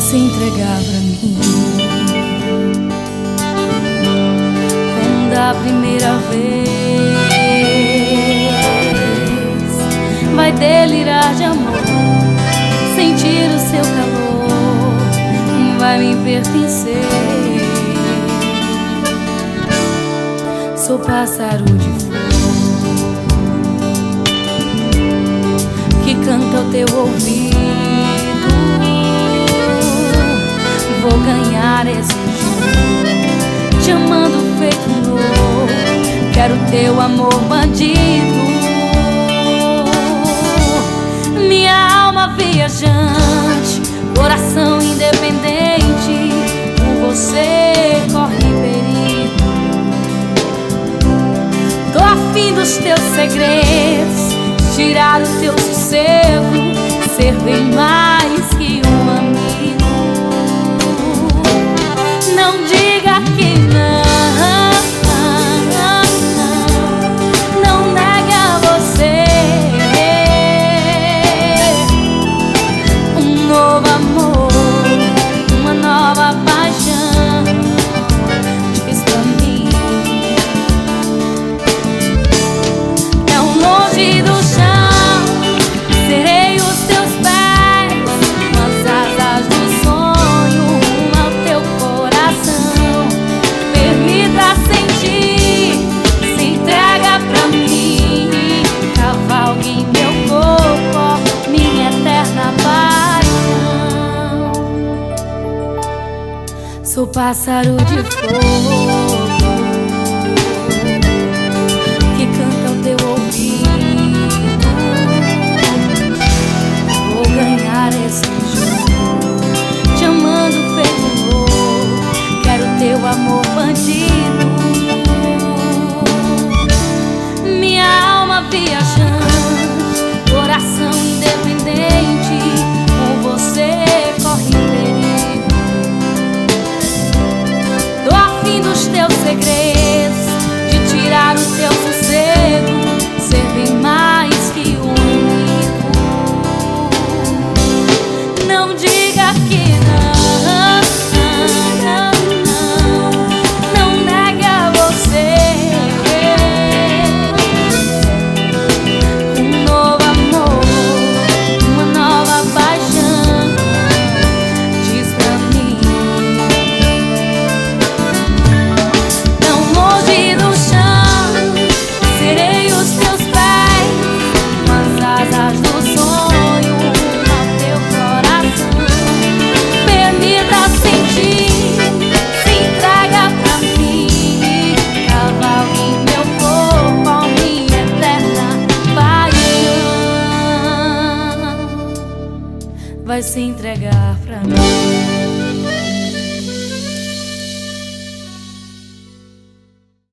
se entregar pra mim. Como da primeira vez, vai delirar de amor, sentir o seu calor, vai me pertencer. Sou pássaro de fogo que canta ao teu ouvido. Vou ganhar esse jogo, te amando feito um louco. Quero teu amor bandido. Minha alma viajante, coração independente, por você corre perigo. Tô afim dos teus segredos, tirar o teu sossego, ser bem mais que um amigo. Não diga que não, não negue a você um novo amor, uma nova paixão. Diz pra mim, tão longe do chão, serei os teus pés, as asas do sonho rumo ao teu coração. Permita sentir, se entrega pra mim, cavalgue em meu corpo, minha eterna paixão. Sou pássaro de fogo que canta ao teu ouvido. Vou ganhar esse jogo, te amando feito louco. Quero teu amor bandido. Minha alma viajante, coração independente, com você corre perigo. Tô afim dos teus segredos, de tirar o teu sossego, ser bem mais que um amigo. Não diga que não, não negue a você um novo amor, uma nova paixão. Diz pra mim, tão longe do chão, serei os teus pés, as asas do sonho ao teu coração. Permita sentir, se entrega pra mim, cavalgue em meu corpo, a minha eterna paixão. Vai se entregar pra mim.